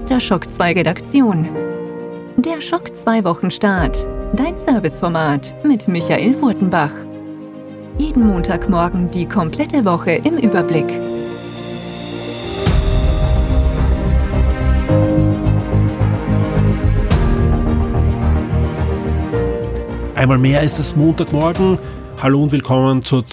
aus der Shock 2 Redaktion. Der Shock 2 Wochenstart, dein Serviceformat mit Michael Furtenbach. Jeden Montagmorgen die komplette Woche im Überblick. Einmal mehr ist es Montagmorgen. Hallo und willkommen zur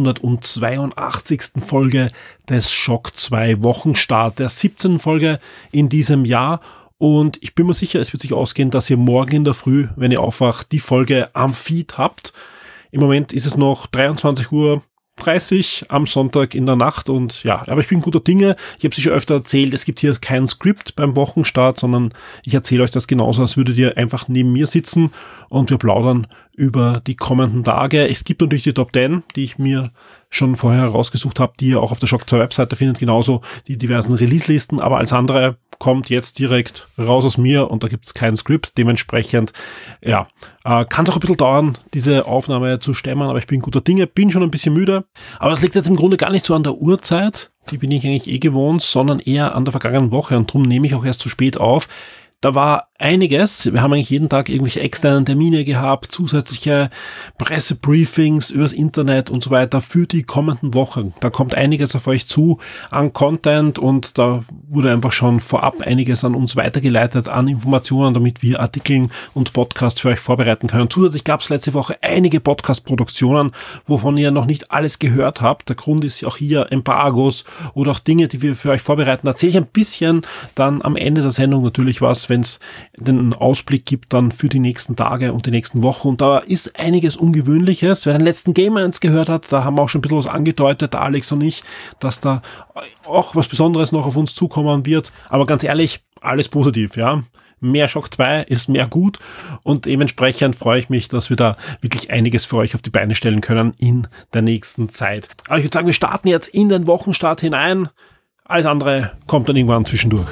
282. Folge des Shock 2 Wochenstart, der 17. Folge in diesem Jahr. Und ich bin mir sicher, es wird sich ausgehen, dass ihr morgen in der Früh, wenn ihr aufwacht, die Folge am Feed habt. Im Moment ist es noch 23:30 Uhr am Sonntag in der Nacht und ja, aber ich bin guter Dinge. Ich habe es schon öfter erzählt, es gibt hier kein Skript beim Wochenstart, sondern ich erzähle euch das genauso, als würdet ihr einfach neben mir sitzen und wir plaudern über die kommenden Tage. Es gibt natürlich die Top 10, die ich mir schon vorher herausgesucht habe, die ihr auch auf der Shock 2 Webseite findet, genauso die diversen Release-Listen, aber als andere kommt jetzt direkt raus aus mir und da gibt's kein Skript, dementsprechend, ja, kann es auch ein bisschen dauern, diese Aufnahme zu stemmen, aber ich bin guter Dinge, bin schon ein bisschen müde, aber das liegt jetzt im Grunde gar nicht so an der Uhrzeit, die bin ich eigentlich gewohnt, sondern eher an der vergangenen Woche und darum nehme ich auch erst zu spät auf. Da war einiges. Wir haben eigentlich jeden Tag irgendwelche externen Termine gehabt, zusätzliche Pressebriefings übers Internet und so weiter für die kommenden Wochen. Da kommt einiges auf euch zu an Content und da wurde einfach schon vorab einiges an uns weitergeleitet an Informationen, damit wir Artikeln und Podcasts für euch vorbereiten können. Zusätzlich gab es letzte Woche einige Podcast-Produktionen, wovon ihr noch nicht alles gehört habt. Der Grund ist auch hier Embargos oder auch Dinge, die wir für euch vorbereiten. Erzähle ich ein bisschen dann am Ende der Sendung natürlich was, wenn es den Ausblick gibt dann für die nächsten Tage und die nächsten Wochen. Und da ist einiges Ungewöhnliches. Wer den letzten Game 1 gehört hat, da haben wir auch schon ein bisschen was angedeutet, der Alex und ich, dass da auch was Besonderes noch auf uns zukommen wird. Aber ganz ehrlich, alles positiv, ja. Mehr Shock 2 ist mehr gut und dementsprechend freue ich mich, dass wir da wirklich einiges für euch auf die Beine stellen können in der nächsten Zeit. Aber ich würde sagen, wir starten jetzt in den Wochenstart hinein. Alles andere kommt dann irgendwann zwischendurch.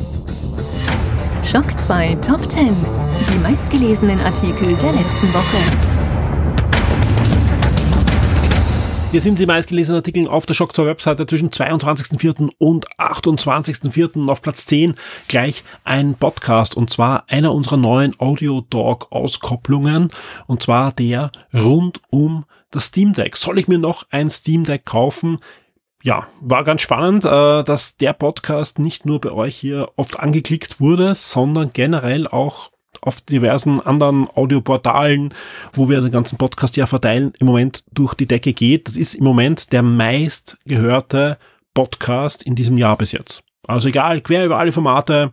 Shock 2 Top 10. Die meistgelesenen Artikel der letzten Woche. Hier sind die meistgelesenen Artikel auf der Shock 2 Webseite zwischen 22.04. und 28.04. Auf Platz 10 gleich ein Podcast und zwar einer unserer neuen Audio-Dog-Auskopplungen und zwar der rund um das Steam Deck. Soll ich mir noch ein Steam Deck kaufen? Ja, war ganz spannend, dass der Podcast nicht nur bei euch hier oft angeklickt wurde, sondern generell auch auf diversen anderen Audioportalen, wo wir den ganzen Podcast ja verteilen, im Moment durch die Decke geht. Das ist im Moment der meistgehörte Podcast in diesem Jahr bis jetzt. Also egal, quer über alle Formate,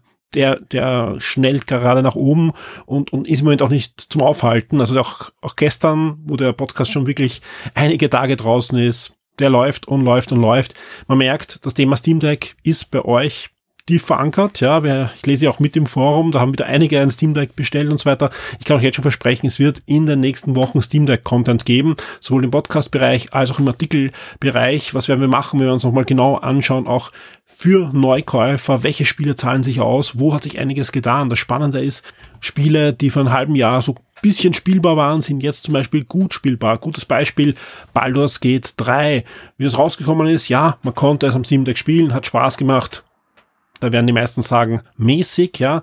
der schnellt gerade nach oben und ist im Moment auch nicht zum Aufhalten. Also auch gestern, wo der Podcast schon wirklich einige Tage draußen ist, der läuft und läuft und läuft. Man merkt, das Thema Steam Deck ist bei euch tief verankert. Ja, ich lese ja auch mit im Forum, da haben wieder einige ein Steam Deck bestellt und so weiter. Ich kann euch jetzt schon versprechen, es wird in den nächsten Wochen Steam Deck Content geben, sowohl im Podcast-Bereich als auch im Artikelbereich. Was werden wir machen, wenn wir uns nochmal genau anschauen, auch für Neukäufer, welche Spiele zahlen sich aus, wo hat sich einiges getan. Das Spannende ist, Spiele, die vor einem halben Jahr so bisschen spielbar waren, sind jetzt zum Beispiel gut spielbar. Gutes Beispiel, Baldur's Gate 3. Wie das rausgekommen ist, ja, man konnte es am Steam Deck spielen, hat Spaß gemacht. Da werden die meisten sagen, mäßig, ja.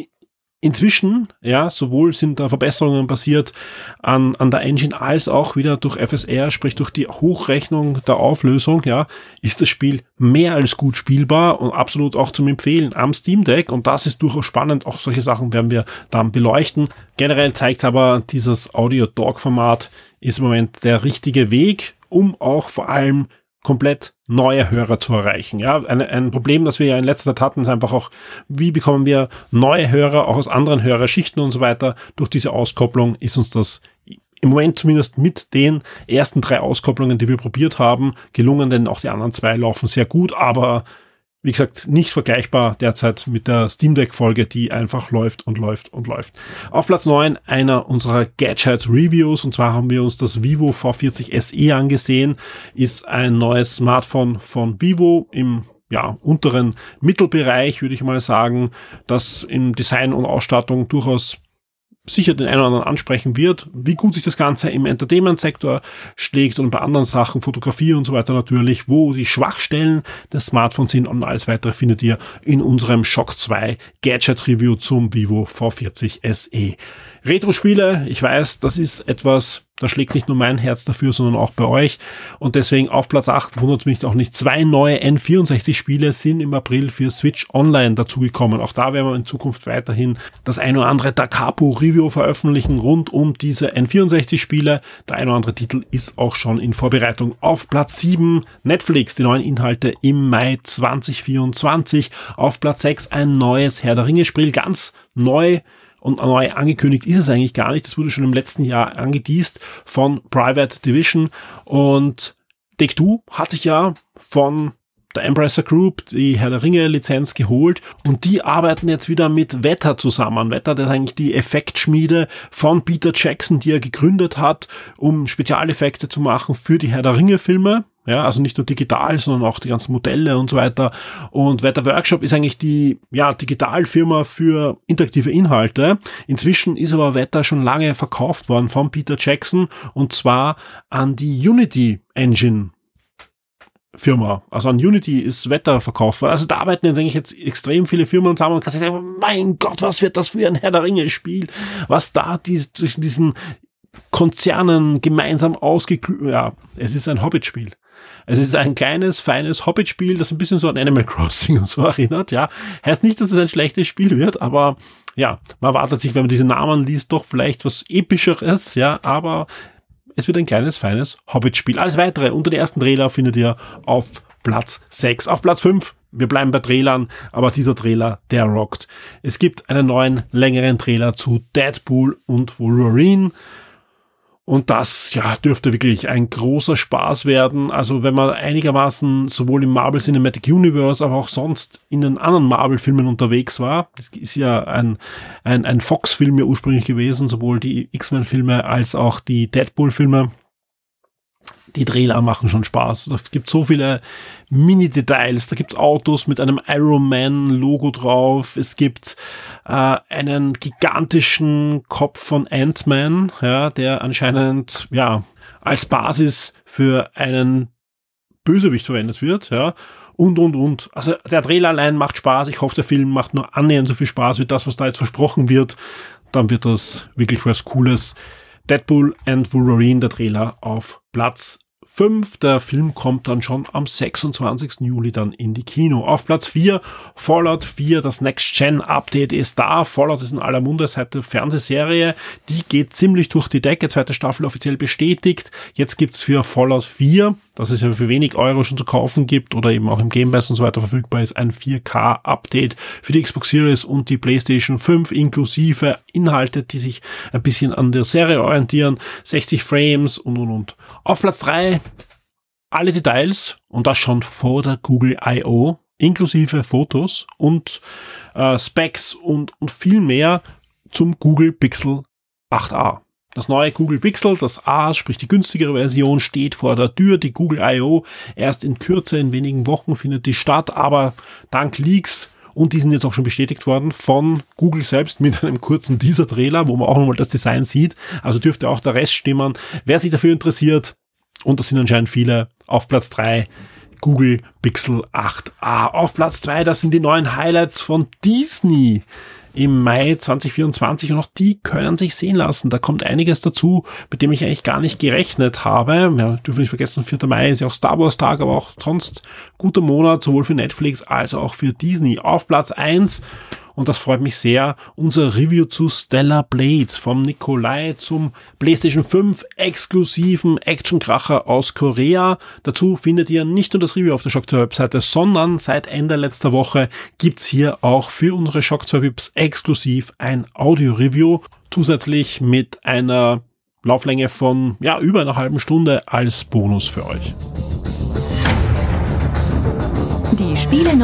Inzwischen, ja, sowohl sind da Verbesserungen passiert an der Engine als auch wieder durch FSR, sprich durch die Hochrechnung der Auflösung, ja, ist das Spiel mehr als gut spielbar und absolut auch zum Empfehlen am Steam Deck und das ist durchaus spannend. Auch solche Sachen werden wir dann beleuchten. Generell zeigt aber dieses Audio-Dog-Format ist im Moment der richtige Weg, um auch vor allem komplett neue Hörer zu erreichen. Ja, ein Problem, das wir ja in letzter Zeit hatten, ist einfach auch, wie bekommen wir neue Hörer, auch aus anderen Hörerschichten und so weiter. Durch diese Auskopplung ist uns das im Moment zumindest mit den ersten 3 Auskopplungen, die wir probiert haben, gelungen, denn auch die anderen 2 laufen sehr gut, aber wie gesagt, nicht vergleichbar derzeit mit der Steam Deck Folge, die einfach läuft und läuft und läuft. Auf Platz 9 einer unserer Gadget Reviews und zwar haben wir uns das Vivo V40 SE angesehen, ist ein neues Smartphone von Vivo im unteren Mittelbereich, würde ich mal sagen, das in Design und Ausstattung durchaus sicher den einen oder anderen ansprechen wird. Wie gut sich das Ganze im Entertainment-Sektor schlägt und bei anderen Sachen, Fotografie und so weiter natürlich, wo die Schwachstellen des Smartphones sind und alles weitere findet ihr in unserem Shock 2 Gadget-Review zum Vivo V40 SE. Retro-Spiele, ich weiß, das ist etwas, da schlägt nicht nur mein Herz dafür, sondern auch bei euch. Und deswegen auf Platz 8 wundert mich auch nicht. 2 neue N64-Spiele sind im April für Switch Online dazugekommen. Auch da werden wir in Zukunft weiterhin das ein oder andere Da Capo Review veröffentlichen rund um diese N64-Spiele. Der ein oder andere Titel ist auch schon in Vorbereitung. Auf Platz 7 Netflix, die neuen Inhalte im Mai 2024. Auf Platz 6 ein neues Herr der Ringe-Spiel, ganz neu. Und neu angekündigt ist es eigentlich gar nicht. Das wurde schon im letzten Jahr angeteast von Private Division. Und Take-Two hat sich ja von der Embracer Group die Herr der Ringe-Lizenz geholt. Und die arbeiten jetzt wieder mit Weta zusammen. Weta, das ist eigentlich die Effektschmiede von Peter Jackson, die er gegründet hat, um Spezialeffekte zu machen für die Herr der Ringe-Filme. Ja, also nicht nur digital, sondern auch die ganzen Modelle und so weiter. Und Weta Workshop ist eigentlich die, Digitalfirma für interaktive Inhalte. Inzwischen ist aber Weta schon lange verkauft worden von Peter Jackson und zwar an die Unity Engine Firma. Also an Unity ist Weta verkauft worden. Also da arbeiten jetzt extrem viele Firmen zusammen und kann sich sagen, mein Gott, was wird das für ein Herr der Ringe Spiel? Was da zwischen diesen Konzernen gemeinsam es ist ein Hobbit-Spiel. Es ist ein kleines, feines Hobbit-Spiel, das ein bisschen so an Animal Crossing und so erinnert, ja. Heißt nicht, dass es ein schlechtes Spiel wird, aber ja, man erwartet sich, wenn man diese Namen liest, doch vielleicht was Epischeres, ja, aber es wird ein kleines, feines Hobbit-Spiel. Alles weitere unter den ersten Trailer findet ihr auf Platz 6. Auf Platz 5, wir bleiben bei Trailern, aber dieser Trailer, der rockt. Es gibt einen neuen, längeren Trailer zu Deadpool und Wolverine. Und das, dürfte wirklich ein großer Spaß werden. Also wenn man einigermaßen sowohl im Marvel Cinematic Universe, aber auch sonst in den anderen Marvel-Filmen unterwegs war. Das ist ja ein Fox-Film ja ursprünglich gewesen, sowohl die X-Men-Filme als auch die Deadpool-Filme. Die Trailer machen schon Spaß. Es gibt so viele Mini-Details. Da gibt's Autos mit einem Iron Man-Logo drauf. Es gibt einen gigantischen Kopf von Ant-Man, der anscheinend als Basis für einen Bösewicht verwendet wird. Ja. Und. Also der Trailer allein macht Spaß. Ich hoffe, der Film macht nur annähernd so viel Spaß wie das, was da jetzt versprochen wird. Dann wird das wirklich was Cooles. Deadpool and Wolverine, der Trailer auf Platz 5. Der Film kommt dann schon am 26. Juli dann in die Kino. Auf Platz 4, Fallout 4, das Next-Gen-Update ist da. Fallout ist in aller Munde seit der Fernsehserie. Die geht ziemlich durch die Decke. Zweite Staffel offiziell bestätigt. Jetzt gibt's für Fallout 4, das es ja für wenig Euro schon zu kaufen gibt oder eben auch im Game Pass und so weiter verfügbar ist, ein 4K-Update für die Xbox Series und die PlayStation 5 inklusive Inhalte, die sich ein bisschen an der Serie orientieren, 60 Frames und. Auf Platz 3 alle Details und das schon vor der Google I.O. inklusive Fotos und Specs und viel mehr zum Google Pixel 8a. Das neue Google Pixel, das A, sprich die günstigere Version, steht vor der Tür. Die Google I.O. erst in Kürze, in wenigen Wochen findet die statt, aber dank Leaks, und die sind jetzt auch schon bestätigt worden von Google selbst mit einem kurzen Teaser-Trailer, wo man auch nochmal das Design sieht. Also dürfte auch der Rest stimmen. Wer sich dafür interessiert, und das sind anscheinend viele, auf Platz 3 Google Pixel 8a. Auf Platz 2, das sind die neuen Highlights von Disney im Mai 2024 und auch die können sich sehen lassen. Da kommt einiges dazu, mit dem ich eigentlich gar nicht gerechnet habe. Ja, dürfen nicht vergessen, 4. Mai ist ja auch Star Wars Tag, aber auch sonst guter Monat, sowohl für Netflix als auch für Disney. Auf Platz 1, und das freut mich sehr, unser Review zu Stellar Blade vom Nikolai zum PlayStation 5 exklusiven Actionkracher aus Korea. Dazu findet ihr nicht nur das Review auf der Shock 2 Webseite, sondern seit Ende letzter Woche gibt's hier auch für unsere Shock 2 Vips exklusiv ein Audio-Review, zusätzlich mit einer Lauflänge von über einer halben Stunde als Bonus für euch. Die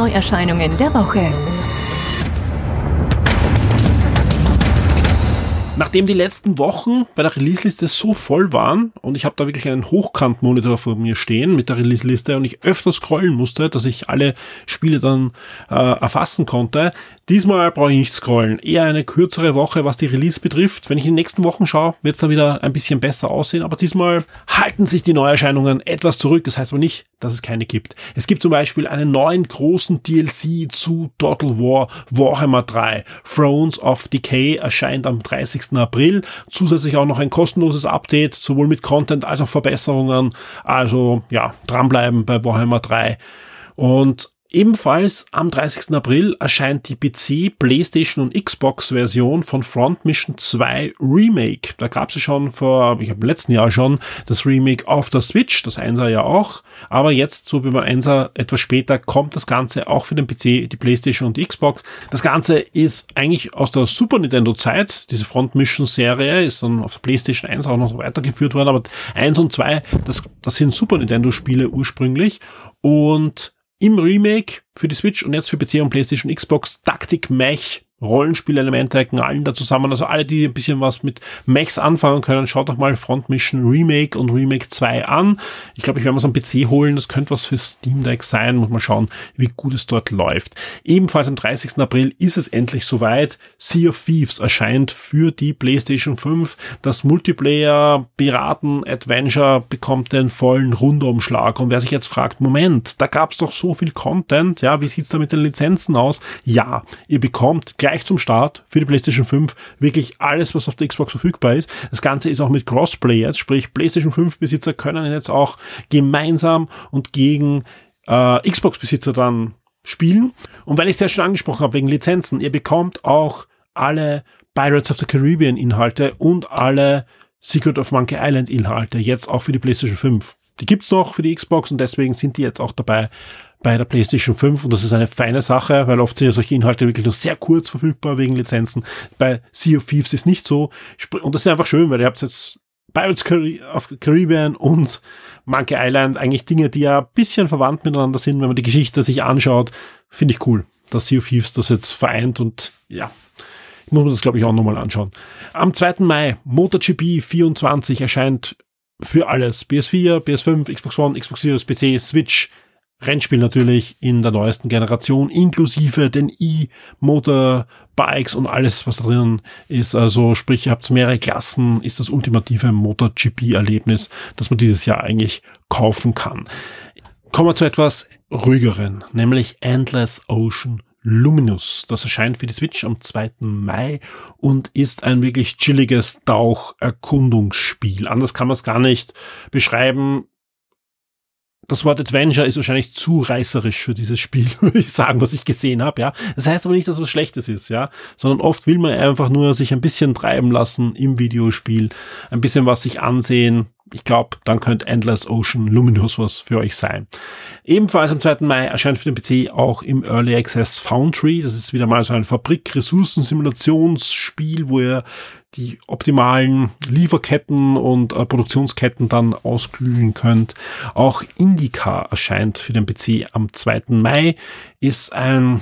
Spiele-Neuerscheinungen der Woche. Nachdem die letzten Wochen bei der Release-Liste so voll waren und ich habe da wirklich einen Hochkant-Monitor vor mir stehen mit der Release-Liste und ich öfter scrollen musste, dass ich alle Spiele dann erfassen konnte, diesmal brauche ich nicht scrollen. Eher eine kürzere Woche, was die Release betrifft. Wenn ich in den nächsten Wochen schaue, wird es dann wieder ein bisschen besser aussehen, aber diesmal halten sich die Neuerscheinungen etwas zurück. Das heißt aber nicht, dass es keine gibt. Es gibt zum Beispiel einen neuen großen DLC zu Total War Warhammer 3. Thrones of Decay erscheint am 30. April. Zusätzlich auch noch ein kostenloses Update, sowohl mit Content als auch Verbesserungen. Also ja, dranbleiben bei Warhammer 3. Und ebenfalls am 30. April erscheint die PC, PlayStation und Xbox-Version von Front Mission 2 Remake. Da gab es ja schon im letzten Jahr schon das Remake auf der Switch, das 1er ja auch. Aber jetzt, so wie beim 1er, etwas später, kommt das Ganze auch für den PC, die PlayStation und die Xbox. Das Ganze ist eigentlich aus der Super Nintendo-Zeit. Diese Front Mission-Serie ist dann auf der PlayStation 1 auch noch weitergeführt worden. Aber 1 und 2, das sind Super Nintendo-Spiele ursprünglich. Und im Remake für die Switch und jetzt für PC und PlayStation, Xbox, Taktik-Mech, Rollenspielelemente knallen da zusammen. Also alle, die ein bisschen was mit Mechs anfangen können, schaut doch mal Front Mission Remake und Remake 2 an. Ich glaube, ich werde mir es am PC holen. Das könnte was für Steam Deck sein. Muss mal schauen, wie gut es dort läuft. Ebenfalls am 30. April ist es endlich soweit. Sea of Thieves erscheint für die PlayStation 5. Das Multiplayer-Piraten-Adventure bekommt den vollen Rundumschlag. Und wer sich jetzt fragt, Moment, da gab es doch so viel Content. Ja, wie sieht's da mit den Lizenzen aus? Ja, ihr bekommt gleich zum Start für die PlayStation 5 wirklich alles, was auf der Xbox verfügbar ist. Das Ganze ist auch mit Crossplay jetzt, sprich PlayStation 5 Besitzer können jetzt auch gemeinsam und gegen Xbox Besitzer dann spielen. Und weil ich es ja schon angesprochen habe, wegen Lizenzen, ihr bekommt auch alle Pirates of the Caribbean Inhalte und alle Secret of Monkey Island Inhalte jetzt auch für die PlayStation 5. Die gibt's noch für die Xbox und deswegen sind die jetzt auch dabei bei der PlayStation 5 und das ist eine feine Sache, weil oft sind ja solche Inhalte wirklich nur sehr kurz verfügbar wegen Lizenzen. Bei Sea of Thieves ist nicht so und das ist einfach schön, weil ihr habt jetzt Pirates of the Caribbean und Monkey Island, eigentlich Dinge, die ja ein bisschen verwandt miteinander sind, wenn man die Geschichte sich anschaut, finde ich cool, dass Sea of Thieves das jetzt vereint und ja, ich muss mir das glaube ich auch nochmal anschauen. Am 2. Mai, MotoGP 24 erscheint für alles, PS4, PS5, Xbox One, Xbox Series, PC, Switch, Rennspiel natürlich in der neuesten Generation, inklusive den E-Motorbikes und alles, was da drinnen ist. Also sprich, ihr habt mehrere Klassen, ist das ultimative MotoGP-Erlebnis, das man dieses Jahr eigentlich kaufen kann. Kommen wir zu etwas ruhigeren, nämlich Endless Ocean Luminous. Das erscheint für die Switch am 2. Mai und ist ein wirklich chilliges Taucherkundungsspiel. Anders kann man es gar nicht beschreiben. Das Wort Adventure ist wahrscheinlich zu reißerisch für dieses Spiel, würde ich sagen, was ich gesehen habe, ja. Das heißt aber nicht, dass es was Schlechtes ist, ja. Sondern oft will man einfach nur sich ein bisschen treiben lassen im Videospiel, ein bisschen was sich ansehen. Ich glaube, dann könnte Endless Ocean Luminous was für euch sein. Ebenfalls am 2. Mai erscheint für den PC auch im Early Access Foundry. Das ist wieder mal so ein Fabrik-Ressourcen-Simulationsspiel, wo ihr die optimalen Lieferketten und Produktionsketten dann ausklügeln könnt. Auch Indica erscheint für den PC am 2. Mai. Ist ein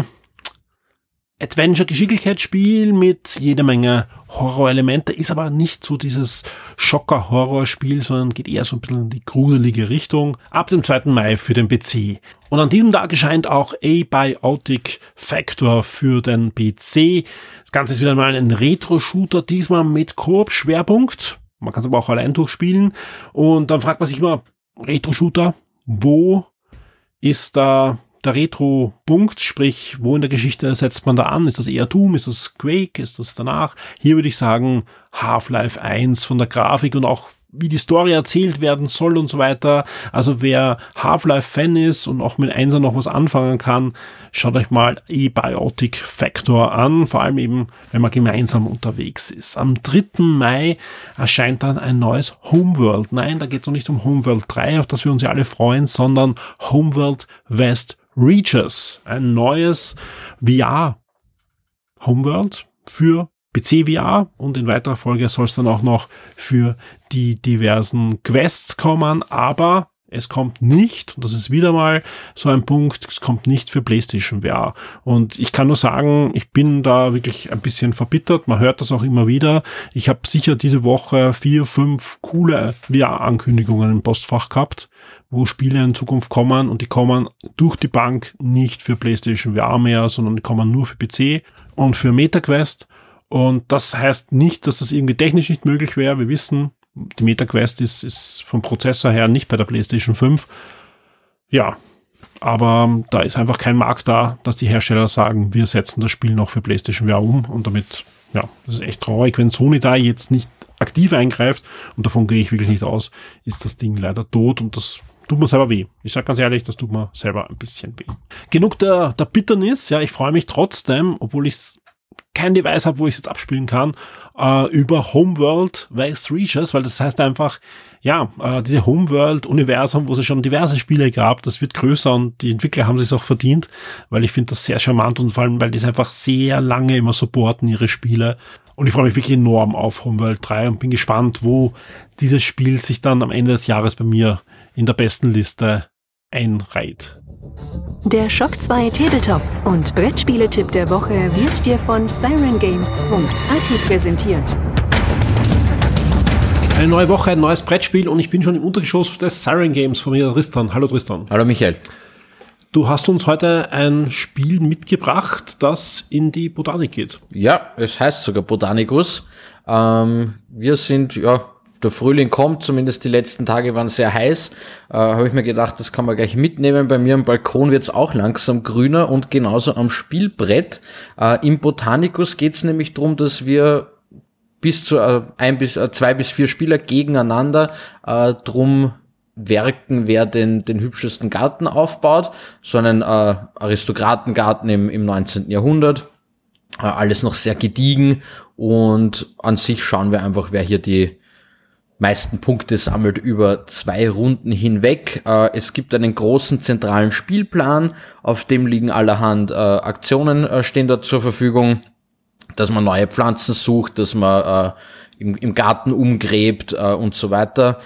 Adventure-Geschicklichkeitsspiel mit jeder Menge Horrorelemente, ist aber nicht so dieses Schocker-Horrorspiel, sondern geht eher so ein bisschen in die gruselige Richtung. Ab dem 2. Mai für den PC. Und an diesem Tag erscheint auch Abiotic Factor für den PC. Das Ganze ist wieder mal ein Retro-Shooter, diesmal mit Koop-Schwerpunkt. Man kann es aber auch allein durchspielen. Und dann fragt man sich immer, Retro-Shooter, wo ist da der Retro-Punkt, sprich, wo in der Geschichte setzt man da an? Ist das eher Doom? Ist das Quake? Ist das danach? Hier würde ich sagen Half-Life 1 von der Grafik und auch wie die Story erzählt werden soll und so weiter. Also wer Half-Life-Fan ist und auch mit 1er noch was anfangen kann, schaut euch mal Abiotic Factor an, vor allem eben, wenn man gemeinsam unterwegs ist. Am 3. Mai erscheint dann ein neues Homeworld. Nein, da geht es noch nicht um Homeworld 3, auf das wir uns ja alle freuen, sondern Homeworld West Reaches, ein neues VR-Homeworld für PC-VR und in weiterer Folge soll es dann auch noch für die diversen Quests kommen, aber es kommt nicht, und das ist wieder mal so ein Punkt, es kommt nicht für PlayStation VR. Und ich kann nur sagen, ich bin da wirklich ein bisschen verbittert, man hört das auch immer wieder. Ich habe sicher diese Woche 4, 5 coole VR-Ankündigungen im Postfach gehabt, wo Spiele in Zukunft kommen, und die kommen durch die Bank nicht für PlayStation VR mehr, sondern die kommen nur für PC und für MetaQuest. Und das heißt nicht, dass das irgendwie technisch nicht möglich wäre. Wir wissen, die MetaQuest ist vom Prozessor her nicht bei der PlayStation 5. Ja, aber da ist einfach kein Markt da, dass die Hersteller sagen, wir setzen das Spiel noch für PlayStation VR um. Und damit, ja, das ist echt traurig, wenn Sony da jetzt nicht aktiv eingreift, und davon gehe ich wirklich nicht aus, ist das Ding leider tot, und das tut mir selber weh. Ich sage ganz ehrlich, das tut mir selber ein bisschen weh. Genug der Bitternis, ja, ich freue mich trotzdem, obwohl ich kein Device habe, wo ich es jetzt abspielen kann, über Homeworld West Reaches, weil das heißt einfach, ja, diese Homeworld-Universum, wo es ja schon diverse Spiele gab, das wird größer, und die Entwickler haben es auch verdient, weil ich finde das sehr charmant, und vor allem, weil die es einfach sehr lange immer supporten, ihre Spiele. Und ich freue mich wirklich enorm auf Homeworld 3 und bin gespannt, wo dieses Spiel sich dann am Ende des Jahres bei mir in der besten Liste einreiht. Der Shock 2 Tabletop und Brettspieletipp der Woche wird dir von sirengames.at präsentiert. Eine neue Woche, ein neues Brettspiel, und ich bin schon im Untergeschoss des Siren Games von mir, Tristan. Hallo Tristan. Hallo Michael. Du hast uns heute ein Spiel mitgebracht, das in die Botanik geht. Ja, es heißt sogar Botanicus. Wir sind, ja, der Frühling kommt, zumindest die letzten Tage waren sehr heiß. Habe ich mir gedacht, das kann man gleich mitnehmen. Bei mir am Balkon wird es auch langsam grüner, und genauso am Spielbrett. Im Botanicus geht es nämlich darum, dass wir bis zu 2 bis 4 Spieler gegeneinander drum werken, wer den hübschesten Garten aufbaut. So einen Aristokratengarten im 19. Jahrhundert. Alles noch sehr gediegen, und an sich schauen wir einfach, wer hier die meisten Punkte sammelt über 2 Runden hinweg. Es gibt einen großen zentralen Spielplan, auf dem liegen allerhand Aktionen stehen dort zur Verfügung, dass man neue Pflanzen sucht, dass man im Garten umgräbt und so weiter.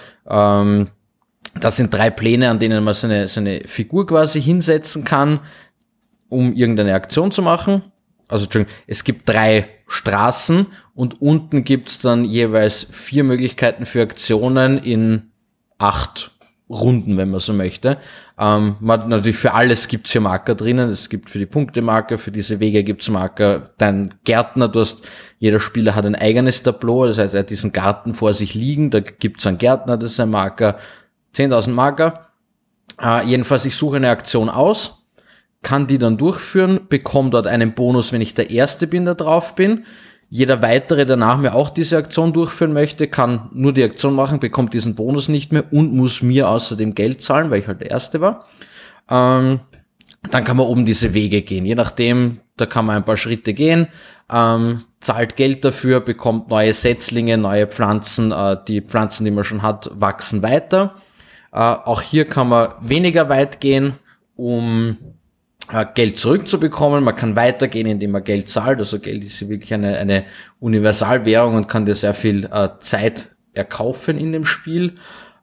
Das sind 3 Pläne, an denen man seine Figur quasi hinsetzen kann, um irgendeine Aktion zu machen. Also Entschuldigung, es gibt 3 Straßen, und unten gibt's dann jeweils 4 Möglichkeiten für Aktionen in 8 Runden, wenn man so möchte. Natürlich für alles gibt's hier Marker drinnen. Es gibt für die Punkte Marker, für diese Wege gibt's Marker. Dein Gärtner, jeder Spieler hat ein eigenes Tableau, das heißt, er hat diesen Garten vor sich liegen, da gibt's einen Gärtner, das ist ein Marker, 10.000 Marker. Jedenfalls, ich suche eine Aktion aus, kann die dann durchführen, bekomme dort einen Bonus, wenn ich der Erste bin, der drauf bin. Jeder weitere, der nach mir auch diese Aktion durchführen möchte, kann nur die Aktion machen, bekommt diesen Bonus nicht mehr und muss mir außerdem Geld zahlen, weil ich halt der Erste war. Dann kann man oben diese Wege gehen. Je nachdem, da kann man ein paar Schritte gehen, zahlt Geld dafür, bekommt neue Setzlinge, neue Pflanzen. Die Pflanzen, die man schon hat, wachsen weiter. Auch hier kann man weniger weit gehen, um Geld zurückzubekommen. Man kann weitergehen, indem man Geld zahlt. Also Geld ist wirklich eine Universalwährung und kann dir sehr viel Zeit erkaufen in dem Spiel.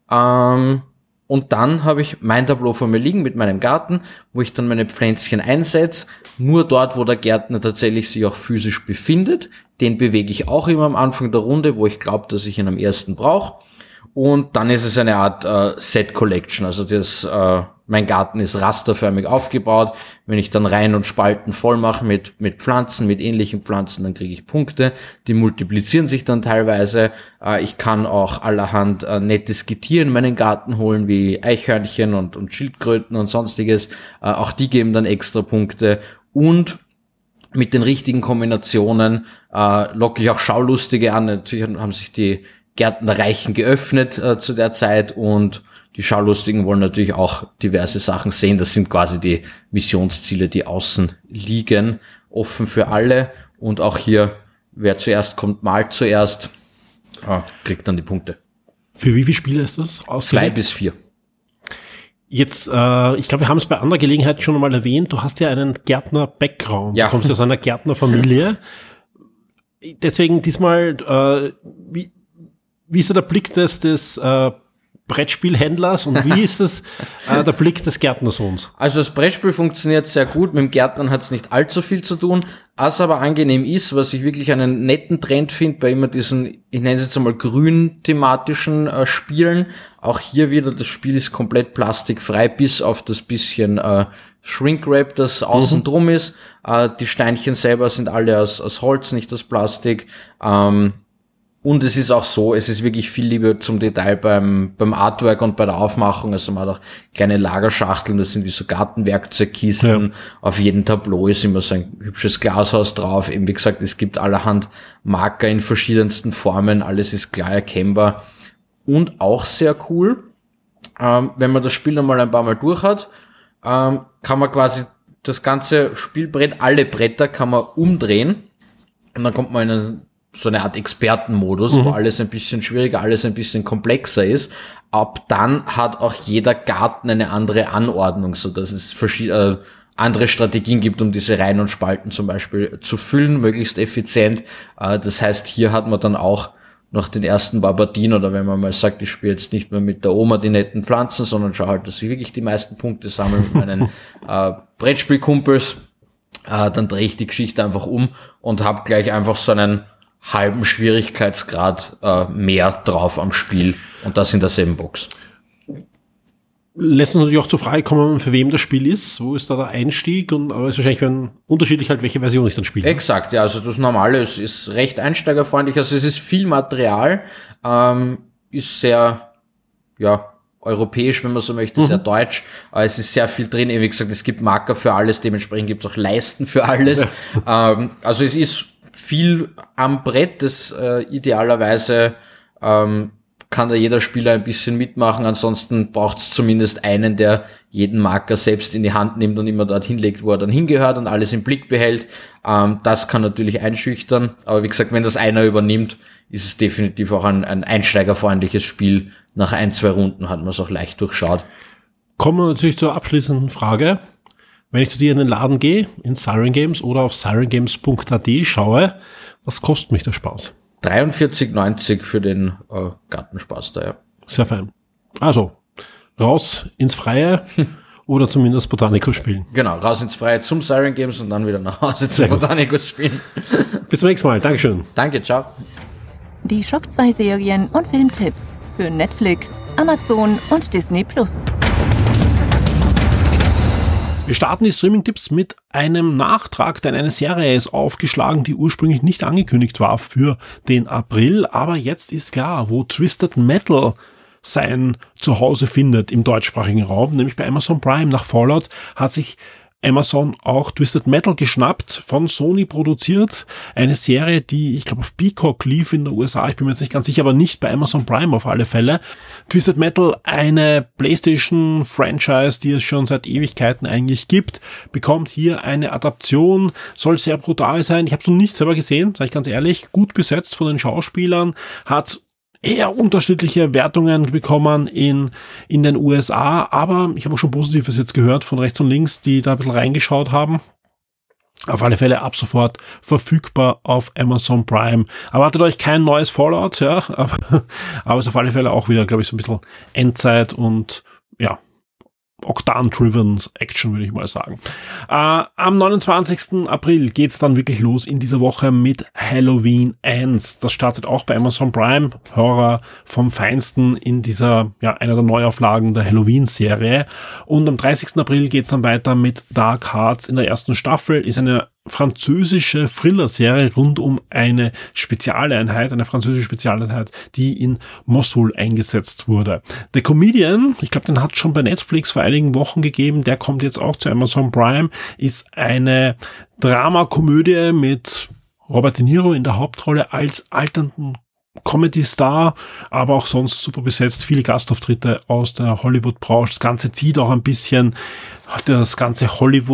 Und dann habe ich mein Tableau vor mir liegen mit meinem Garten, wo ich dann meine Pflänzchen einsetze. Nur dort, wo der Gärtner tatsächlich sich auch physisch befindet. Den bewege ich auch immer am Anfang der Runde, wo ich glaube, dass ich ihn am ersten brauche. Und dann ist es eine Art Set Collection. Also mein Garten ist rasterförmig aufgebaut. Wenn ich dann Reihen und Spalten voll mache mit Pflanzen, mit ähnlichen Pflanzen, dann kriege ich Punkte. Die multiplizieren sich dann teilweise. Ich kann auch allerhand nettes Getier in meinen Garten holen, wie Eichhörnchen und Schildkröten und sonstiges. Auch die geben dann extra Punkte. Und mit den richtigen Kombinationen locke ich auch Schaulustige an. Natürlich haben sich die Gärten der Reichen geöffnet zu der Zeit, und die Schaulustigen wollen natürlich auch diverse Sachen sehen. Das sind quasi die Missionsziele, die außen liegen, offen für alle. Und auch hier, wer zuerst kommt, malt zuerst, kriegt dann die Punkte. Für wie viele Spiele ist das? 2 bis 4. Jetzt, ich glaube, wir haben es bei anderer Gelegenheit schon einmal erwähnt, du hast ja einen Gärtner-Background. Ja. Du kommst aus einer Gärtnerfamilie. Deswegen diesmal, wie ist da der Blick des Brettspielhändlers und wie ist das der Blick des Gärtnersohns? Also das Brettspiel funktioniert sehr gut, mit dem Gärtnern hat es nicht allzu viel zu tun, was aber angenehm ist, was ich wirklich einen netten Trend finde bei immer diesen, ich nenne es jetzt einmal grün-thematischen Spielen. Auch hier wieder, das Spiel ist komplett plastikfrei, bis auf das bisschen Shrink-Wrap, das außen drum ist. Die Steinchen selber sind alle aus Holz, nicht aus Plastik. Und es ist auch so, es ist wirklich viel Liebe zum Detail beim Artwork und bei der Aufmachung. Also man hat auch kleine Lagerschachteln, das sind wie so Gartenwerkzeugkisten. Ja. Auf jedem Tableau ist immer so ein hübsches Glashaus drauf. Eben wie gesagt, es gibt allerhand Marker in verschiedensten Formen. Alles ist klar erkennbar. Und auch sehr cool, wenn man das Spiel nochmal ein paar Mal durch hat, kann man quasi das ganze Spielbrett, alle Bretter kann man umdrehen. Und dann kommt man in so eine Art Expertenmodus, wo alles ein bisschen schwieriger, alles ein bisschen komplexer ist. Ab dann hat auch jeder Garten eine andere Anordnung, so dass es verschiedene andere Strategien gibt, um diese Reihen und Spalten zum Beispiel zu füllen, möglichst effizient. Das heißt, hier hat man dann auch nach den ersten paar Partien, oder wenn man mal sagt, ich spiele jetzt nicht mehr mit der Oma die netten Pflanzen, sondern schaue halt, dass ich wirklich die meisten Punkte sammle mit meinen Brettspielkumpels, dann drehe ich die Geschichte einfach um und habe gleich einfach so einen halben Schwierigkeitsgrad mehr drauf am Spiel und das in derselben Box. Lässt uns natürlich auch zur Frage kommen, für wem das Spiel ist, wo ist da der Einstieg, aber es ist wahrscheinlich unterschiedlich halt, welche Version ich dann spiele. Exakt, ja, also das Normale ist recht einsteigerfreundlich, also es ist viel Material, ist sehr, ja, europäisch, wenn man so möchte, sehr deutsch, es ist sehr viel drin, wie gesagt, es gibt Marker für alles, dementsprechend gibt es auch Leisten für alles, also es ist viel am Brett, das idealerweise kann da jeder Spieler ein bisschen mitmachen, ansonsten braucht es zumindest einen, der jeden Marker selbst in die Hand nimmt und immer dorthin legt, wo er dann hingehört und alles im Blick behält. Das kann natürlich einschüchtern, aber wie gesagt, wenn das einer übernimmt, ist es definitiv auch ein einsteigerfreundliches Spiel. Nach 1-2 Runden hat man es auch leicht durchschaut. Kommen wir natürlich zur abschließenden Frage. Wenn ich zu dir in den Laden gehe, in Siren Games oder auf sirengames.at schaue, was kostet mich der Spaß? 43,90 für den Gartenspaß da, ja. Sehr fein. Also, raus ins Freie oder zumindest Botanicus spielen. Genau, raus ins Freie zum Siren Games und dann wieder nach Hause zum Botanicus spielen. Bis zum nächsten Mal. Dankeschön. Danke, ciao. Die Shock 2 Serien und Filmtipps für Netflix, Amazon und Disney+. Wir starten die Streaming-Tipps mit einem Nachtrag, denn eine Serie ist aufgeschlagen, die ursprünglich nicht angekündigt war für den April, aber jetzt ist klar, wo Twisted Metal sein Zuhause findet im deutschsprachigen Raum, nämlich bei Amazon Prime. Nach Fallout hat sich Amazon auch Twisted Metal geschnappt, von Sony produziert. Eine Serie, die, ich glaube, auf Peacock lief in den USA, ich bin mir jetzt nicht ganz sicher, aber nicht bei Amazon Prime auf alle Fälle. Twisted Metal, eine PlayStation-Franchise, die es schon seit Ewigkeiten eigentlich gibt, bekommt hier eine Adaption, soll sehr brutal sein. Ich habe es noch nicht selber gesehen, sage ich ganz ehrlich. Gut besetzt von den Schauspielern, hat eher unterschiedliche Wertungen bekommen in den USA, aber ich habe auch schon Positives jetzt gehört von rechts und links, die da ein bisschen reingeschaut haben. Auf alle Fälle ab sofort verfügbar auf Amazon Prime. Erwartet euch kein neues Fallout, ja, aber ist auf alle Fälle auch wieder, glaube ich, so ein bisschen Endzeit und ja, Octan-driven Action, würde ich mal sagen. Am 29. April geht's dann wirklich los in dieser Woche mit Halloween Ends. Das startet auch bei Amazon Prime. Horror vom Feinsten in dieser, ja, einer der Neuauflagen der Halloween-Serie. Und am 30. April geht's dann weiter mit Dark Hearts in der ersten Staffel. Ist eine französische Thriller-Serie rund um eine Spezialeinheit, eine französische Spezialeinheit, die in Mosul eingesetzt wurde. The Comedian, ich glaube, den hat es schon bei Netflix vor einigen Wochen gegeben, der kommt jetzt auch zu Amazon Prime, ist eine Dramakomödie mit Robert De Niro in der Hauptrolle als alternden Comedy-Star, aber auch sonst super besetzt, viele Gastauftritte aus der Hollywood-Branche. Das Ganze zieht auch ein bisschen das ganze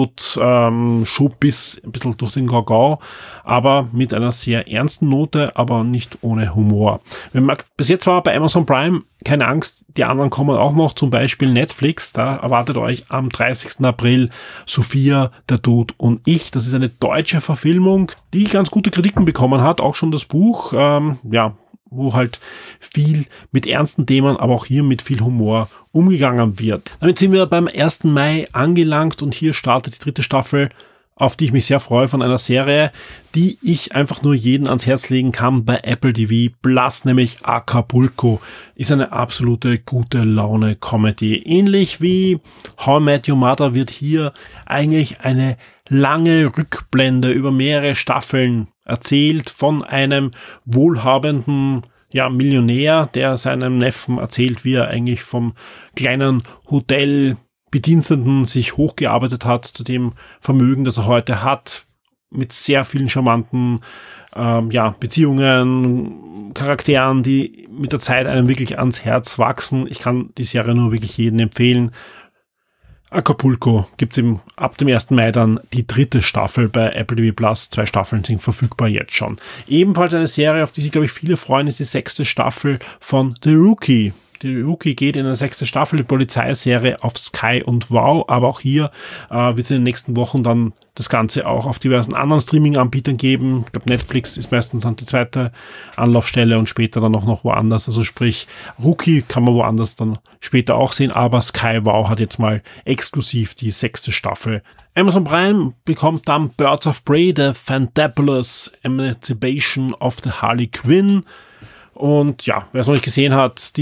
Hollywood-Showbiz ein bisschen durch den Gagau, aber mit einer sehr ernsten Note, aber nicht ohne Humor. Wenn man bis jetzt war bei Amazon Prime, keine Angst, die anderen kommen auch noch, zum Beispiel Netflix, da erwartet euch am 30. April Sophia, der Tod und ich. Das ist eine deutsche Verfilmung, die ganz gute Kritiken bekommen hat, auch schon das Buch, wo halt viel mit ernsten Themen, aber auch hier mit viel Humor umgegangen wird. Damit sind wir beim 1. Mai angelangt und hier startet die 3. Staffel, auf die ich mich sehr freue, von einer Serie, die ich einfach nur jedem ans Herz legen kann bei Apple TV Plus, nämlich Acapulco. Ist eine absolute gute Laune Comedy. Ähnlich wie How I Met Your Mother wird hier eigentlich eine lange Rückblende über mehrere Staffeln erzählt von einem wohlhabenden Millionär, der seinem Neffen erzählt, wie er eigentlich vom kleinen Hotelbediensteten sich hochgearbeitet hat zu dem Vermögen, das er heute hat, mit sehr vielen charmanten Beziehungen, Charakteren, die mit der Zeit einem wirklich ans Herz wachsen. Ich kann die Serie nur wirklich jedem empfehlen. Acapulco gibt's eben ab dem 1. Mai dann die 3. Staffel bei Apple TV Plus. 2 Staffeln sind verfügbar jetzt schon. Ebenfalls eine Serie, auf die sich, glaube ich, viele freuen, ist die 6. Staffel von The Rookie. Die Rookie geht in der 6. Staffel, die Polizeiserie auf Sky und Wow, aber auch hier wird es in den nächsten Wochen dann das Ganze auch auf diversen anderen Streaming-Anbietern geben. Ich glaube, Netflix ist meistens dann die zweite Anlaufstelle und später dann auch noch woanders. Also sprich, Rookie kann man woanders dann später auch sehen, aber Sky Wow hat jetzt mal exklusiv die 6. Staffel. Amazon Prime bekommt dann Birds of Prey, The Fantabulous Emancipation of the Harley Quinn. Und ja, wer es noch nicht gesehen hat,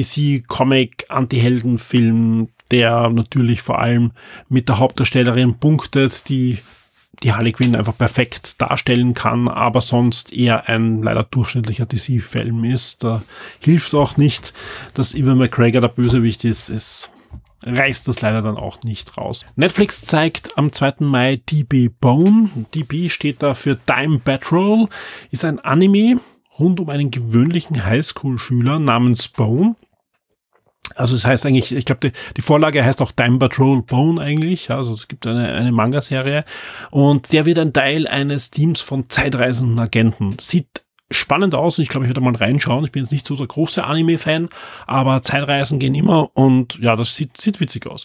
DC-Comic-Anti-Helden-Film, der natürlich vor allem mit der Hauptdarstellerin punktet, die Harley Quinn einfach perfekt darstellen kann, aber sonst eher ein leider durchschnittlicher DC-Film ist. Da hilft auch nicht, dass Ewan McGregor der Bösewicht ist. Es reißt das leider dann auch nicht raus. Netflix zeigt am 2. Mai DB Bone. DB steht da für Dime Patrol, ist ein Anime rund um einen gewöhnlichen Highschool-Schüler namens Bone. Also es heißt eigentlich, ich glaube, die Vorlage heißt auch Dime Patrol Bone eigentlich. Also es gibt eine Manga-Serie. Und der wird ein Teil eines Teams von zeitreisenden Agenten. Sieht spannend aus und ich glaube, ich werde mal reinschauen. Ich bin jetzt nicht so der große Anime-Fan, aber Zeitreisen gehen immer und ja, das sieht witzig aus.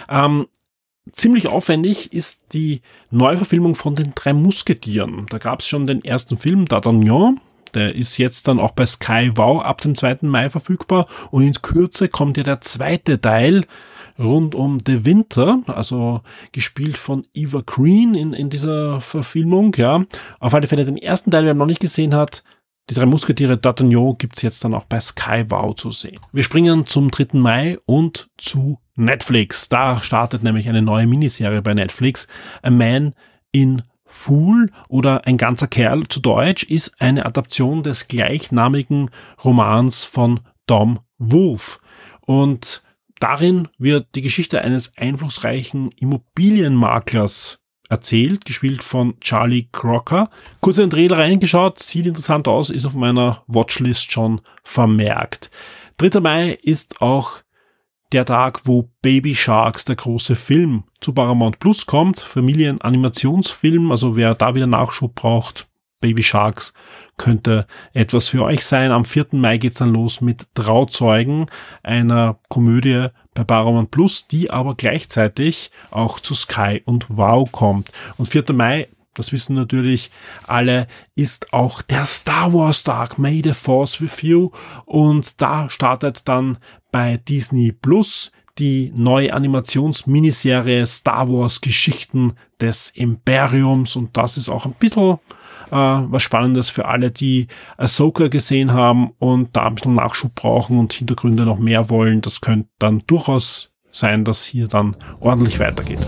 Ziemlich aufwendig ist die Neuverfilmung von den 3 Musketieren. Da gab es schon den ersten Film, D'Artagnan. Der ist jetzt dann auch bei Sky Wow ab dem 2. Mai verfügbar und in Kürze kommt ja der 2. Teil rund um The Winter, also gespielt von Eva Green in dieser Verfilmung, ja. Auf alle Fälle den ersten Teil, wer noch nicht gesehen hat, die 3 Musketiere D'Artagnan gibt's jetzt dann auch bei Sky Wow zu sehen. Wir springen zum 3. Mai und zu Netflix. Da startet nämlich eine neue Miniserie bei Netflix, A Man in Fool oder Ein ganzer Kerl zu Deutsch, ist eine Adaption des gleichnamigen Romans von Tom Wolfe. Und darin wird die Geschichte eines einflussreichen Immobilienmaklers erzählt, gespielt von Charlie Crocker. Kurz in den Trailer reingeschaut, sieht interessant aus, ist auf meiner Watchlist schon vermerkt. 3. Mai ist auch der Tag, wo Baby Sharks, der große Film, zu Paramount Plus kommt. Familienanimationsfilm, also wer da wieder Nachschub braucht, Baby Sharks könnte etwas für euch sein. Am 4. Mai geht's dann los mit Trauzeugen, einer Komödie bei Paramount Plus, die aber gleichzeitig auch zu Sky und Wow kommt. Und 4. Mai, das wissen natürlich alle, ist auch der Star Wars Tag. May the Force with you. Und da startet dann bei Disney Plus die neue Animationsminiserie Star Wars Geschichten des Imperiums. Und das ist auch ein bisschen was Spannendes für alle, die Ahsoka gesehen haben und da ein bisschen Nachschub brauchen und Hintergründe noch mehr wollen. Das könnte dann durchaus sein, dass hier dann ordentlich weitergeht.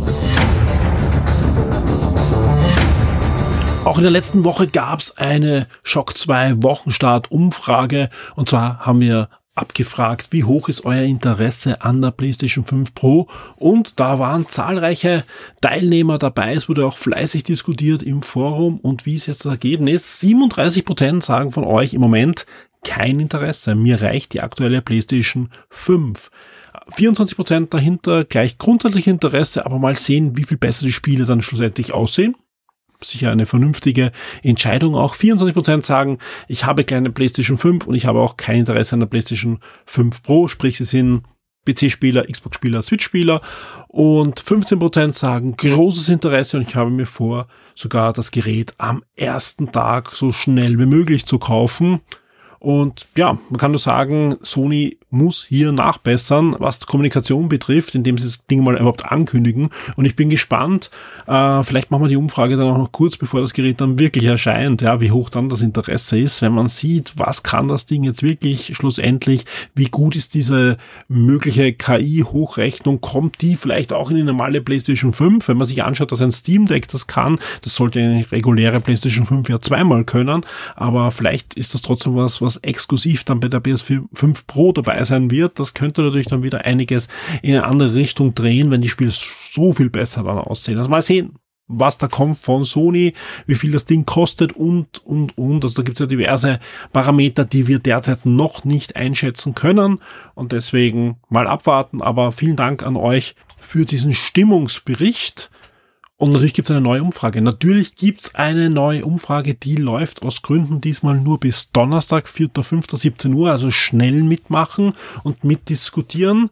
Auch in der letzten Woche gab es eine Shock 2 Wochenstart-Umfrage und zwar haben wir abgefragt, wie hoch ist euer Interesse an der PlayStation 5 Pro, und da waren zahlreiche Teilnehmer dabei. Es wurde auch fleißig diskutiert im Forum, und wie ist jetzt das Ergebnis? 37% sagen von euch im Moment kein Interesse. Mir reicht die aktuelle PlayStation 5. 24% dahinter gleich grundsätzlich Interesse, aber mal sehen, wie viel besser die Spiele dann schlussendlich aussehen. Sicher eine vernünftige Entscheidung auch. 24% sagen, ich habe keine PlayStation 5 und ich habe auch kein Interesse an der PlayStation 5 Pro, sprich sie sind PC-Spieler, Xbox-Spieler, Switch-Spieler, und 15% sagen großes Interesse und ich habe mir vor, sogar das Gerät am ersten Tag so schnell wie möglich zu kaufen. Und ja, man kann nur sagen, Sony muss hier nachbessern, was die Kommunikation betrifft, indem sie das Ding mal überhaupt ankündigen. Und ich bin gespannt, vielleicht machen wir die Umfrage dann auch noch kurz, bevor das Gerät dann wirklich erscheint, ja, wie hoch dann das Interesse ist, wenn man sieht, was kann das Ding jetzt wirklich schlussendlich, wie gut ist diese mögliche KI-Hochrechnung, kommt die vielleicht auch in die normale PlayStation 5, wenn man sich anschaut, dass ein Steam Deck das kann, das sollte eine reguläre PlayStation 5 ja zweimal können, aber vielleicht ist das trotzdem was exklusiv dann bei der PS5 Pro dabei sein wird. Das könnte natürlich dann wieder einiges in eine andere Richtung drehen, wenn die Spiele so viel besser dann aussehen. Also mal sehen, was da kommt von Sony, wie viel das Ding kostet und. Also da gibt es ja diverse Parameter, die wir derzeit noch nicht einschätzen können und deswegen mal abwarten. Aber vielen Dank an euch für diesen Stimmungsbericht. Und natürlich gibt es eine neue Umfrage. Natürlich gibt es eine neue Umfrage, die läuft aus Gründen diesmal nur bis Donnerstag, 4.5.17 Uhr, also schnell mitmachen und mitdiskutieren.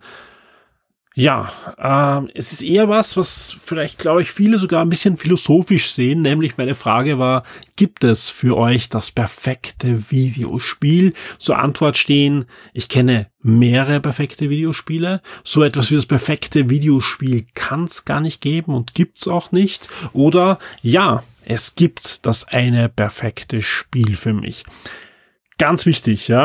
Ja, es ist eher was vielleicht, glaube ich, viele sogar ein bisschen philosophisch sehen, nämlich meine Frage war, gibt es für euch das perfekte Videospiel? Zur Antwort stehen, ich kenne mehrere perfekte Videospiele. So etwas wie das perfekte Videospiel kann es gar nicht geben und gibt's auch nicht. Oder ja, es gibt das eine perfekte Spiel für mich. Ganz wichtig, ja,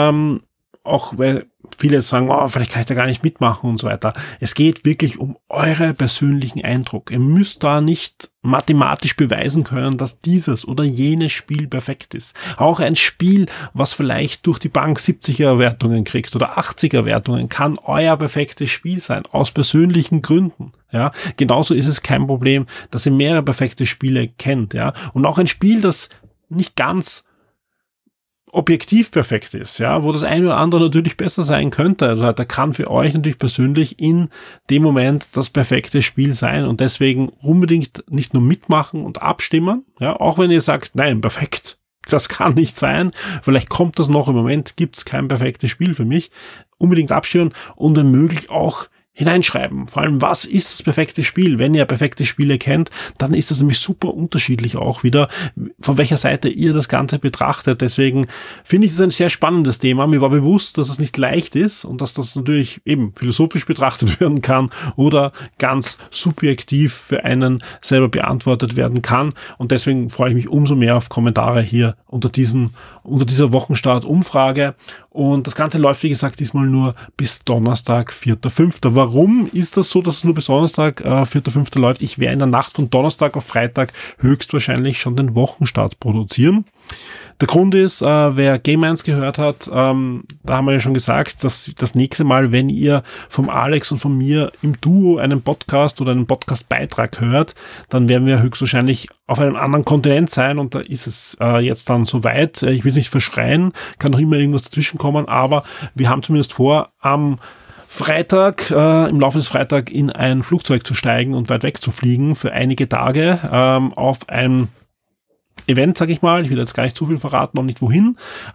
auch weil viele sagen, vielleicht kann ich da gar nicht mitmachen und so weiter. Es geht wirklich um eure persönlichen Eindruck. Ihr müsst da nicht mathematisch beweisen können, dass dieses oder jenes Spiel perfekt ist. Auch ein Spiel, was vielleicht durch die Bank 70er Wertungen kriegt oder 80er Wertungen, kann euer perfektes Spiel sein, aus persönlichen Gründen. Ja, genauso ist es kein Problem, dass ihr mehrere perfekte Spiele kennt. Ja, und auch ein Spiel, das nicht ganz objektiv perfekt ist, ja, wo das eine oder andere natürlich besser sein könnte. Also da kann für euch natürlich persönlich in dem Moment das perfekte Spiel sein und deswegen unbedingt nicht nur mitmachen und abstimmen, ja, auch wenn ihr sagt, nein, perfekt, das kann nicht sein, vielleicht kommt das noch, im Moment gibt's kein perfektes Spiel für mich, unbedingt abstimmen und wenn möglich auch hineinschreiben. Vor allem, was ist das perfekte Spiel? Wenn ihr perfekte Spiele kennt, dann ist das nämlich super unterschiedlich auch wieder, von welcher Seite ihr das Ganze betrachtet. Deswegen finde ich es ein sehr spannendes Thema. Mir war bewusst, dass es nicht leicht ist und dass das natürlich eben philosophisch betrachtet werden kann oder ganz subjektiv für einen selber beantwortet werden kann. Und deswegen freue ich mich umso mehr auf Kommentare hier unter dieser Wochenstart-Umfrage. Und das Ganze läuft, wie gesagt, diesmal nur bis Donnerstag, 4.5. Warum ist das so, dass es nur bis Donnerstag, 4.5. läuft? Ich werde in der Nacht von Donnerstag auf Freitag höchstwahrscheinlich schon den Wochenstart produzieren. Der Grund ist, wer Game 1 gehört hat, da haben wir ja schon gesagt, dass das nächste Mal, wenn ihr vom Alex und von mir im Duo einen Podcast oder einen Podcastbeitrag hört, dann werden wir höchstwahrscheinlich auf einem anderen Kontinent sein und da ist es jetzt dann soweit. Ich will es nicht verschreien, kann noch immer irgendwas dazwischen kommen, aber wir haben zumindest vor, am Freitag, im Laufe des Freitags in ein Flugzeug zu steigen und weit weg zu fliegen für einige Tage auf ein Event, sag ich mal. Ich will jetzt gar nicht zu viel verraten, noch nicht wohin.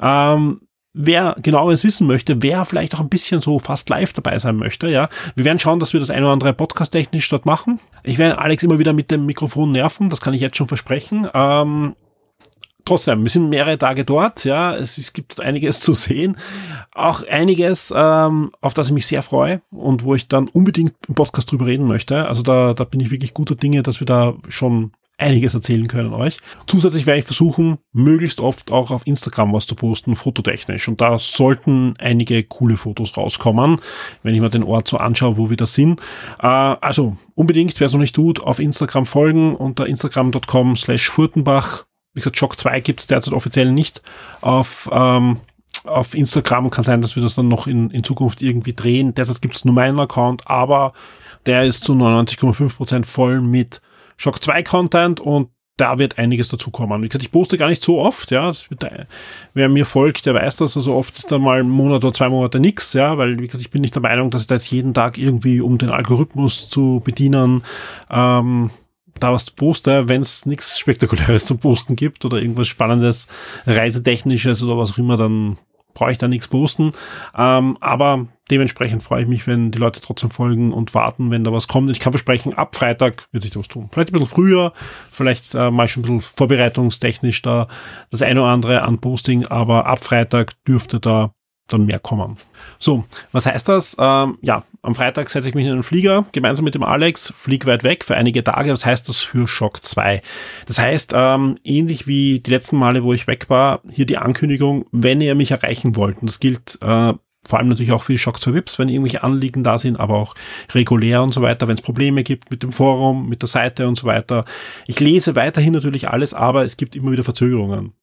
Wer genaueres wissen möchte, wer vielleicht auch ein bisschen so fast live dabei sein möchte, ja. Wir werden schauen, dass wir das ein oder andere podcast-technisch dort machen. Ich werde Alex immer wieder mit dem Mikrofon nerven, das kann ich jetzt schon versprechen. Trotzdem, wir sind mehrere Tage dort, ja, es gibt einiges zu sehen, auch einiges, auf das ich mich sehr freue und wo ich dann unbedingt im Podcast drüber reden möchte. Also da bin ich wirklich guter Dinge, dass wir da schon einiges erzählen können euch. Zusätzlich werde ich versuchen, möglichst oft auch auf Instagram was zu posten, fototechnisch. Und da sollten einige coole Fotos rauskommen, wenn ich mir den Ort so anschaue, wo wir da sind. Also unbedingt, wer es noch nicht tut, auf Instagram folgen unter instagram.com/Furtenbach. Wie gesagt, Shock 2 gibt es derzeit offiziell nicht auf Instagram. Kann sein, dass wir das dann noch in Zukunft irgendwie drehen. Derzeit gibt es nur meinen Account, aber der ist zu 99,5% voll mit Shock 2 Content und da wird einiges dazukommen. Wie gesagt, ich poste gar nicht so oft, ja. Wer mir folgt, der weiß das, also oft ist da mal ein Monat oder 2 Monate nix, ja, weil, wie gesagt, ich bin nicht der Meinung, dass ich da jetzt jeden Tag irgendwie, um den Algorithmus zu bedienen, da was poste, wenn es nichts Spektakuläres zum Posten gibt oder irgendwas Spannendes, Reisetechnisches oder was auch immer, dann brauche ich da nichts posten. Aber dementsprechend freue ich mich, wenn die Leute trotzdem folgen und warten, wenn da was kommt. Ich kann versprechen, ab Freitag wird sich da was tun. Vielleicht ein bisschen früher, vielleicht mal schon ein bisschen vorbereitungstechnisch da das eine oder andere an Posting, aber ab Freitag dürfte da dann mehr kommen. So, was heißt das? Am Freitag setze ich mich in einen Flieger, gemeinsam mit dem Alex, fliege weit weg für einige Tage. Was heißt das für Shock 2? Das heißt, ähnlich wie die letzten Male, wo ich weg war, hier die Ankündigung, wenn ihr mich erreichen wollt, und das gilt vor allem natürlich auch für die Shock 2 VIPs, wenn irgendwelche Anliegen da sind, aber auch regulär und so weiter, wenn es Probleme gibt mit dem Forum, mit der Seite und so weiter. Ich lese weiterhin natürlich alles, aber es gibt immer wieder Verzögerungen.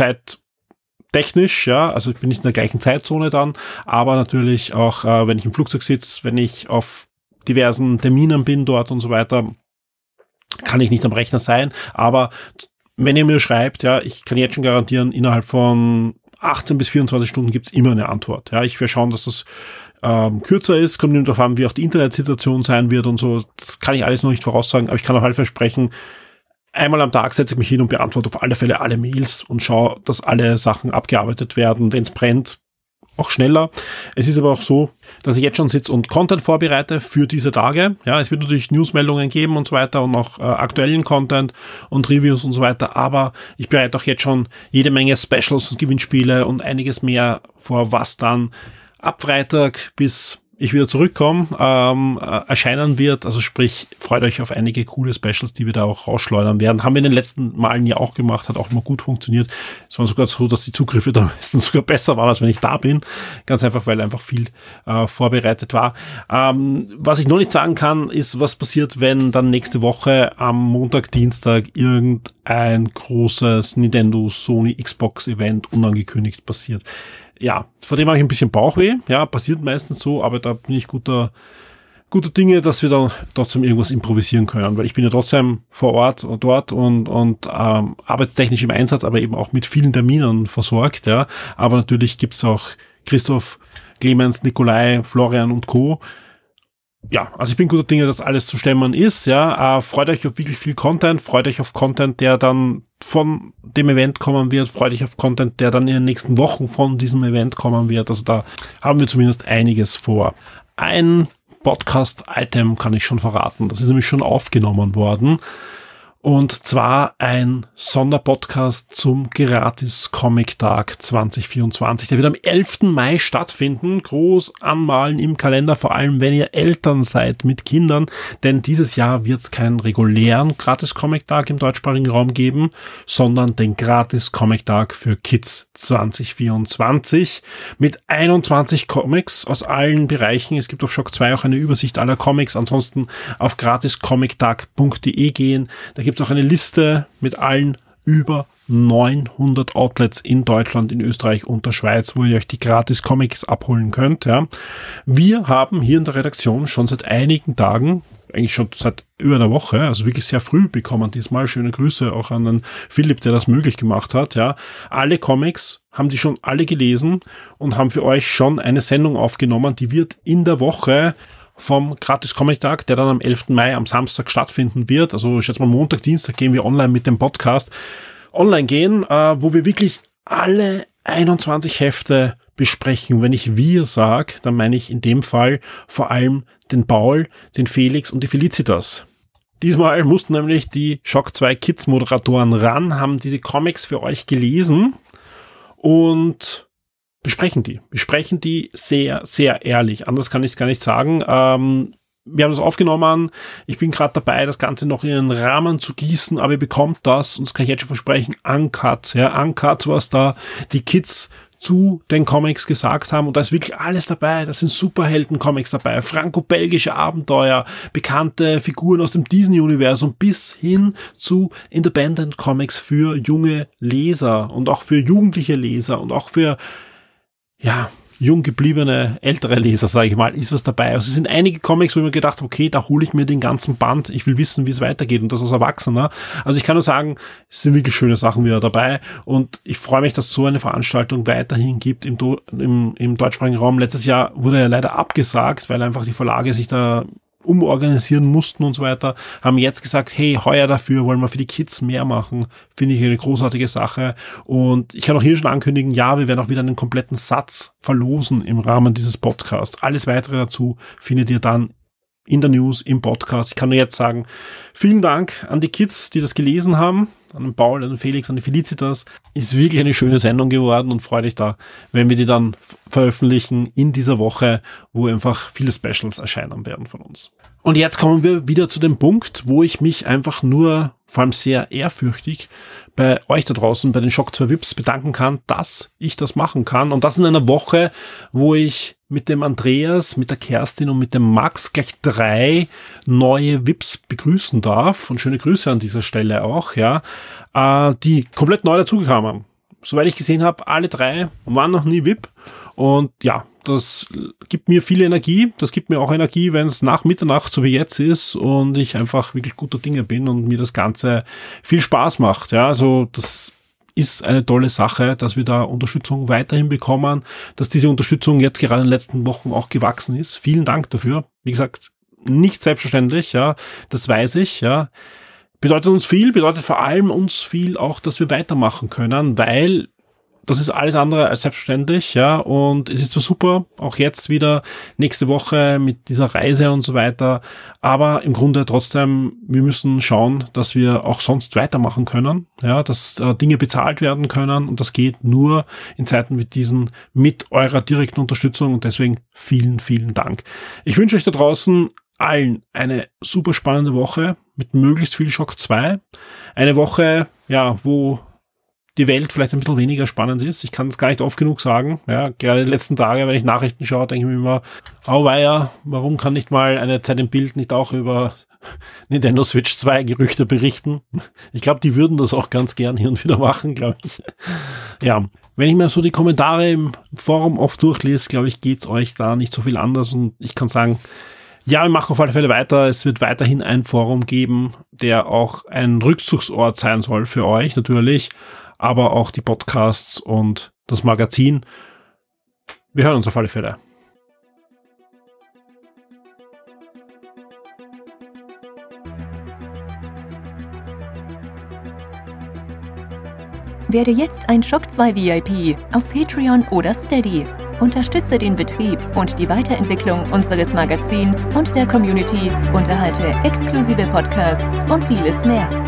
Zeittechnisch, ja, also ich bin nicht in der gleichen Zeitzone dann, aber natürlich auch, wenn ich im Flugzeug sitze, wenn ich auf diversen Terminen bin dort und so weiter, kann ich nicht am Rechner sein, aber wenn ihr mir schreibt, ja, ich kann jetzt schon garantieren, innerhalb von 18 bis 24 Stunden gibt's immer eine Antwort. Ja, ich werde schauen, dass das kürzer ist, kommt nur darauf an, wie auch die Internetsituation sein wird und so. Das kann ich alles noch nicht voraussagen, aber ich kann auf alle Fälle versprechen, einmal am Tag setze ich mich hin und beantworte auf alle Fälle alle Mails und schaue, dass alle Sachen abgearbeitet werden. Wenn es brennt, auch schneller. Es ist aber auch so, dass ich jetzt schon sitze und Content vorbereite für diese Tage. Ja, es wird natürlich Newsmeldungen geben und so weiter und auch aktuellen Content und Reviews und so weiter, aber ich bereite auch jetzt schon jede Menge Specials und Gewinnspiele und einiges mehr vor, was dann ab Freitag bis ich wieder zurückkomme, erscheinen wird. Also sprich, freut euch auf einige coole Specials, die wir da auch rausschleudern werden. Haben wir in den letzten Malen ja auch gemacht, hat auch immer gut funktioniert. Es war sogar so, dass die Zugriffe da meistens sogar besser waren, als wenn ich da bin. Ganz einfach, weil einfach viel vorbereitet war. Was ich noch nicht sagen kann, ist, was passiert, wenn dann nächste Woche am Montag, Dienstag irgendein großes Nintendo, Sony, Xbox Event unangekündigt passiert. Ja, vor dem habe ich ein bisschen Bauchweh. Ja, passiert meistens so, aber da bin ich guter Dinge, dass wir da trotzdem irgendwas improvisieren können, weil ich bin ja trotzdem vor Ort und dort und arbeitstechnisch im Einsatz, aber eben auch mit vielen Terminen versorgt. Ja, aber natürlich gibt's auch Christoph, Clemens, Nikolai, Florian und Co. Ja, also ich bin guter Dinge, dass alles zu stemmen ist, ja. Freut euch auf wirklich viel Content, freut euch auf Content, der dann von dem Event kommen wird, freut euch auf Content, der dann in den nächsten Wochen von diesem Event kommen wird. Also da haben wir zumindest einiges vor. Ein Podcast-Item kann ich schon verraten, das ist nämlich schon aufgenommen worden. Und zwar ein Sonderpodcast zum Gratis-Comic-Tag 2024. Der wird am 11. Mai stattfinden. Groß anmalen im Kalender, vor allem wenn ihr Eltern seid mit Kindern. Denn dieses Jahr wird es keinen regulären Gratis-Comic-Tag im deutschsprachigen Raum geben, sondern den Gratis-Comic-Tag für Kids 2024 mit 21 Comics aus allen Bereichen. Es gibt auf Shock 2 auch eine Übersicht aller Comics. Ansonsten auf gratiscomic-tag.de gehen. Da gibt es auch eine Liste mit allen über 900 Outlets in Deutschland, in Österreich und der Schweiz, wo ihr euch die Gratis-Comics abholen könnt. Ja. Wir haben hier in der Redaktion schon seit einigen Tagen, eigentlich schon seit über einer Woche, also wirklich sehr früh bekommen diesmal. Schöne Grüße auch an den Philipp, der das möglich gemacht hat. Ja. Alle Comics haben die schon alle gelesen und haben für euch schon eine Sendung aufgenommen, die wird in der Woche vom Gratis-Comic-Tag, der dann am 11. Mai am Samstag stattfinden wird. Also ich schätze mal Montag, Dienstag gehen wir online mit dem Podcast online gehen, wo wir wirklich alle 21 Hefte besprechen. Wenn ich wir sage, dann meine ich in dem Fall vor allem den Paul, den Felix und die Felicitas. Diesmal mussten nämlich die Shock 2 Kids Moderatoren ran, haben diese Comics für euch gelesen und besprechen die sehr, sehr ehrlich. Anders kann ich es gar nicht sagen. Wir haben das aufgenommen. Ich bin gerade dabei, das Ganze noch in einen Rahmen zu gießen, aber ihr bekommt das, und das kann ich jetzt schon versprechen, uncut. Ja, uncut, was da die Kids zu den Comics gesagt haben, und da ist wirklich alles dabei. Da sind Superhelden-Comics dabei, franco-belgische Abenteuer, bekannte Figuren aus dem Disney-Universum bis hin zu Independent-Comics für junge Leser und auch für jugendliche Leser und auch für jung gebliebene, ältere Leser, sage ich mal, ist was dabei. Also es sind einige Comics, wo ich mir gedacht habe, okay, da hole ich mir den ganzen Band, ich will wissen, wie es weitergeht, und das als Erwachsener. Also ich kann nur sagen, es sind wirklich schöne Sachen wieder dabei, und ich freue mich, dass es so eine Veranstaltung weiterhin gibt im deutschsprachigen Raum. Letztes Jahr wurde ja leider abgesagt, weil einfach die Verlage sich da umorganisieren mussten und so weiter, haben jetzt gesagt, hey, heuer dafür wollen wir für die Kids mehr machen. Finde ich eine großartige Sache. Und ich kann auch hier schon ankündigen, ja, wir werden auch wieder einen kompletten Satz verlosen im Rahmen dieses Podcasts. Alles weitere dazu findet ihr dann in der News, im Podcast. Ich kann nur jetzt sagen, vielen Dank an die Kids, die das gelesen haben, an den Paul, an den Felix, an die Felicitas. Ist wirklich eine schöne Sendung geworden und freue dich da, wenn wir die dann veröffentlichen in dieser Woche, wo einfach viele Specials erscheinen werden von uns. Und jetzt kommen wir wieder zu dem Punkt, wo ich mich einfach nur, vor allem sehr ehrfürchtig, bei euch da draußen, bei den Shock 2 VIPs bedanken kann, dass ich das machen kann. Und das in einer Woche, wo ich mit dem Andreas, mit der Kerstin und mit dem Max gleich 3 neue VIPs begrüßen darf. Und schöne Grüße an dieser Stelle auch, ja, die komplett neu dazugekommen. Soweit ich gesehen habe, alle 3 waren noch nie VIP. Und ja, das gibt mir viel Energie. Das gibt mir auch Energie, wenn es nach Mitternacht so wie jetzt ist und ich einfach wirklich guter Dinge bin und mir das Ganze viel Spaß macht. Ja, also das ist eine tolle Sache, dass wir da Unterstützung weiterhin bekommen, dass diese Unterstützung jetzt gerade in den letzten Wochen auch gewachsen ist. Vielen Dank dafür. Wie gesagt, nicht selbstverständlich, ja, das weiß ich, ja. Bedeutet uns viel, bedeutet vor allem uns viel auch, dass wir weitermachen können, weil das ist alles andere als selbstverständlich, ja, und es ist zwar super, auch jetzt wieder nächste Woche mit dieser Reise und so weiter, aber im Grunde trotzdem, wir müssen schauen, dass wir auch sonst weitermachen können, ja, dass Dinge bezahlt werden können und das geht nur in Zeiten wie diesen mit eurer direkten Unterstützung und deswegen vielen, vielen Dank. Ich wünsche euch da draußen allen eine super spannende Woche mit möglichst viel Shock 2. Eine Woche, ja, wo die Welt vielleicht ein bisschen weniger spannend ist. Ich kann es gar nicht oft genug sagen. Ja, gerade die letzten Tage, wenn ich Nachrichten schaue, denke ich mir immer, auweia, warum kann nicht mal eine Zeit im Bild nicht auch über Nintendo Switch 2 Gerüchte berichten? Ich glaube, die würden das auch ganz gern hier und wieder machen, glaube ich. Ja, wenn ich mir so die Kommentare im Forum oft durchlese, glaube ich, geht's euch da nicht so viel anders und ich kann sagen, ja, wir machen auf alle Fälle weiter. Es wird weiterhin ein Forum geben, der auch ein Rückzugsort sein soll für euch natürlich, aber auch die Podcasts und das Magazin. Wir hören uns auf alle Fälle. Werde jetzt ein Shock 2 VIP auf Patreon oder Steady. Unterstütze den Betrieb und die Weiterentwicklung unseres Magazins und der Community, unterhalte exklusive Podcasts und vieles mehr.